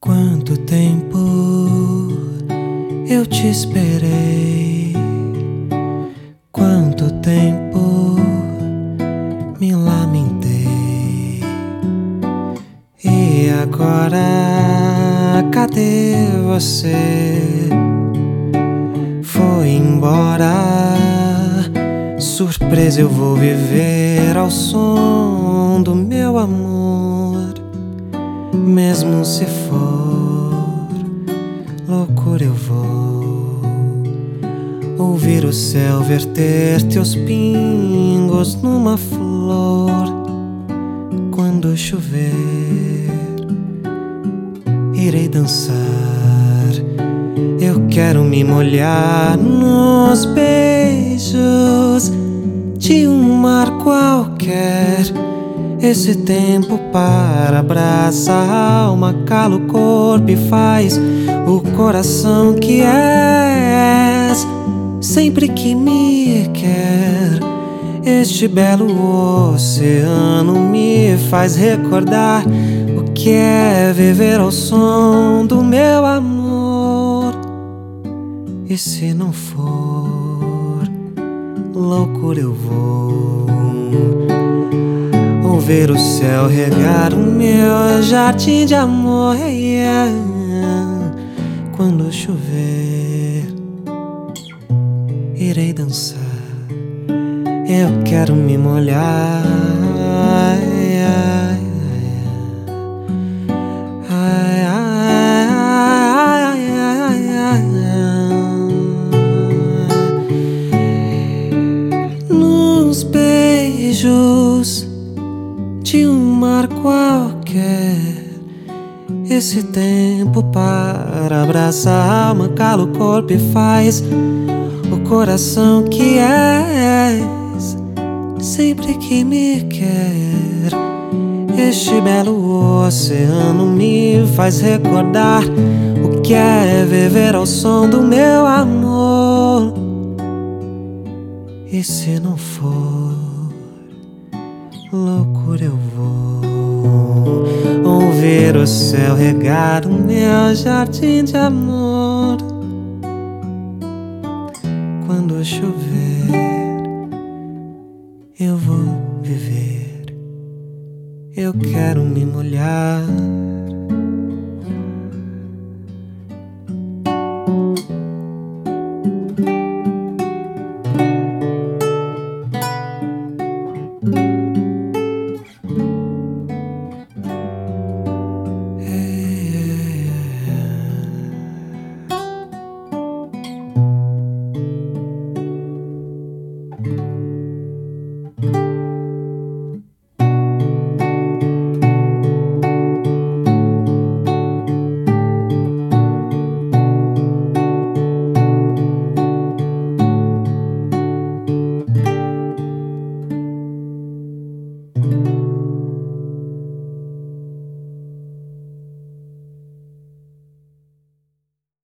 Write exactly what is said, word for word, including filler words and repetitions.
Quanto tempo eu te esperei, quanto tempo me lamentei, e agora cadê você? Foi embora, surpresa eu vou viver ao som do meu amor. Mesmo se for loucura eu vou ouvir o céu verter teus pingos numa flor. Quando chover irei dançar, eu quero me molhar nos beijos de um mar qualquer. Esse tempo para, abraça a alma, cala o corpo e faz o coração que és, sempre que me quer. Este belo oceano me faz recordar o que é viver ao som do meu amor. E se não for loucura eu vou ver o céu regar o meu jardim de amor. Yeah. Quando chover irei dançar, eu quero me molhar. Yeah. Ai, ai, ai, ai, nos beijos de um mar qualquer. Esse tempo para, abraça a alma, cala o corpo e faz o coração que és, sempre que me quer. Este belo oceano me faz recordar o que é viver ao som do meu amor. E se não for loucura eu vou ouvir o céu regar o meu jardim de amor. Quando chover eu vou viver, eu quero me molhar.